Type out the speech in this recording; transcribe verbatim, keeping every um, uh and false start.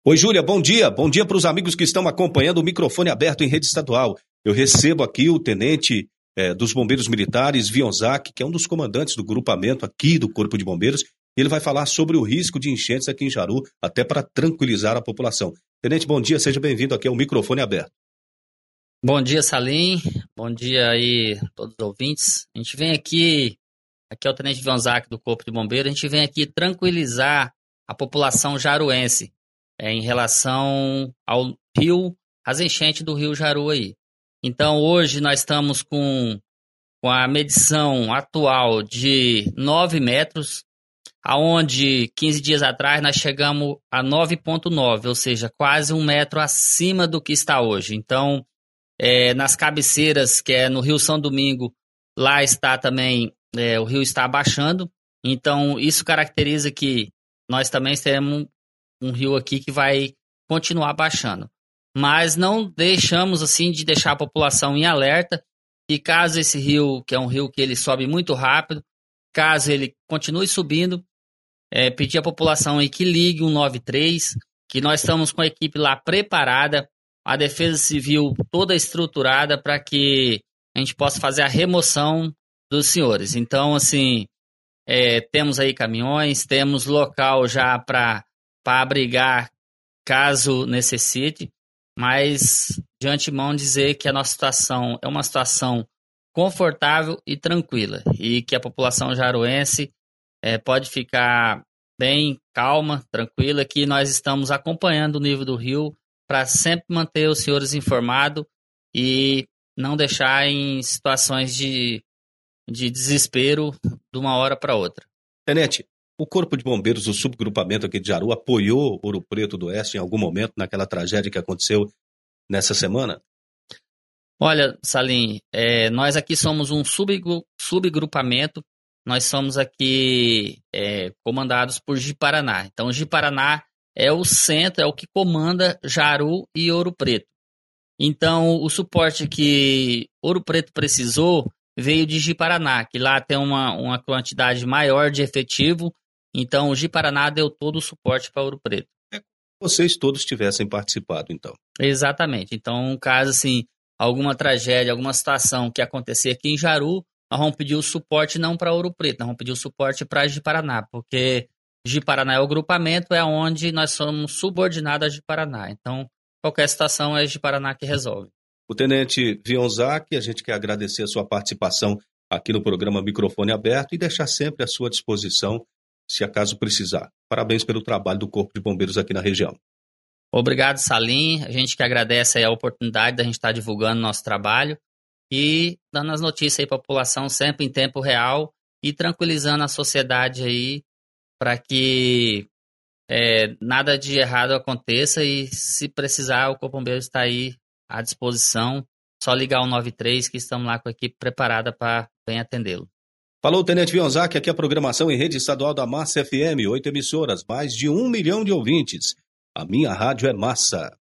Oi, Júlia, bom dia. Bom dia para os amigos que estão acompanhando o microfone aberto em rede estadual. Eu recebo aqui o tenente eh, dos Bombeiros Militares, Vionzac, que é um dos comandantes do grupamento aqui do Corpo de Bombeiros. Ele vai falar sobre o risco de enchentes aqui em Jaru, até para tranquilizar a população. Tenente, bom dia, seja bem-vindo aqui ao microfone aberto. Bom dia, Salim. Bom dia aí a todos os ouvintes. A gente vem aqui, aqui é o tenente Vionzac do Corpo de Bombeiros, a gente vem aqui tranquilizar a população jaruense é, em relação ao rio, as enchentes do rio Jaru aí. Então, hoje nós estamos com, com a medição atual de nove metros, aonde quinze dias atrás nós chegamos a nove vírgula nove, ou seja, quase um metro acima do que está hoje. Então, é, nas cabeceiras, que é no Rio São Domingo, lá está também, é, o rio está abaixando. Então, isso caracteriza que nós também temos um rio aqui que vai continuar baixando. Mas não deixamos assim de deixar a população em alerta e caso esse rio, que é um rio que ele sobe muito rápido, caso ele continue subindo, é, pedir à população aí que ligue o um nove três, que nós estamos com a equipe lá preparada, a Defesa Civil toda estruturada para que a gente possa fazer a remoção dos senhores. Então, assim, é, temos aí caminhões, temos local já para para abrigar caso necessite, mas de antemão dizer que a nossa situação é uma situação confortável e tranquila e que a população jaruense é, pode ficar bem calma, tranquila, que nós estamos acompanhando o nível do rio para sempre manter os senhores informados e não deixar em situações de, de desespero de uma hora para outra. Tenente, o Corpo de Bombeiros, o subgrupamento aqui de Jaru, apoiou Ouro Preto do Oeste em algum momento naquela tragédia que aconteceu nessa semana? Olha, Salim, é, nós aqui somos um subgru- subgrupamento, nós somos aqui é, comandados por Ji-Paraná. Então, Ji-Paraná é o centro, é o que comanda Jaru e Ouro Preto. Então, o suporte que Ouro Preto precisou veio de Ji-Paraná, que lá tem uma, uma quantidade maior de efetivo. Então, o Ji-Paraná deu todo o suporte para Ouro Preto. É como se vocês todos tivessem participado, então. Exatamente. Então, caso assim, alguma tragédia, alguma situação que acontecer aqui em Jaru, nós vamos pedir o suporte não para Ouro Preto, nós vamos pedir o suporte para Ji-Paraná, porque Ji-Paraná é o grupamento, é onde nós somos subordinados a Ji-Paraná. Então, qualquer situação é Ji-Paraná que resolve. O tenente Vionzac, a gente quer agradecer a sua participação aqui no programa Microfone Aberto e deixar sempre à sua disposição, se acaso precisar. Parabéns pelo trabalho do Corpo de Bombeiros aqui na região. Obrigado, Salim. A gente que agradece aí a oportunidade da gente estar divulgando nosso trabalho e dando as notícias aí para a população sempre em tempo real e tranquilizando a sociedade aí para que é, nada de errado aconteça e se precisar o Corpo de Bombeiros está aí à disposição. Só ligar o nove três que estamos lá com a equipe preparada para bem atendê-lo. Falou o tenente Vionzac, aqui a programação em rede estadual da Massa F M, oito emissoras, mais de um milhão de ouvintes. A minha rádio é Massa.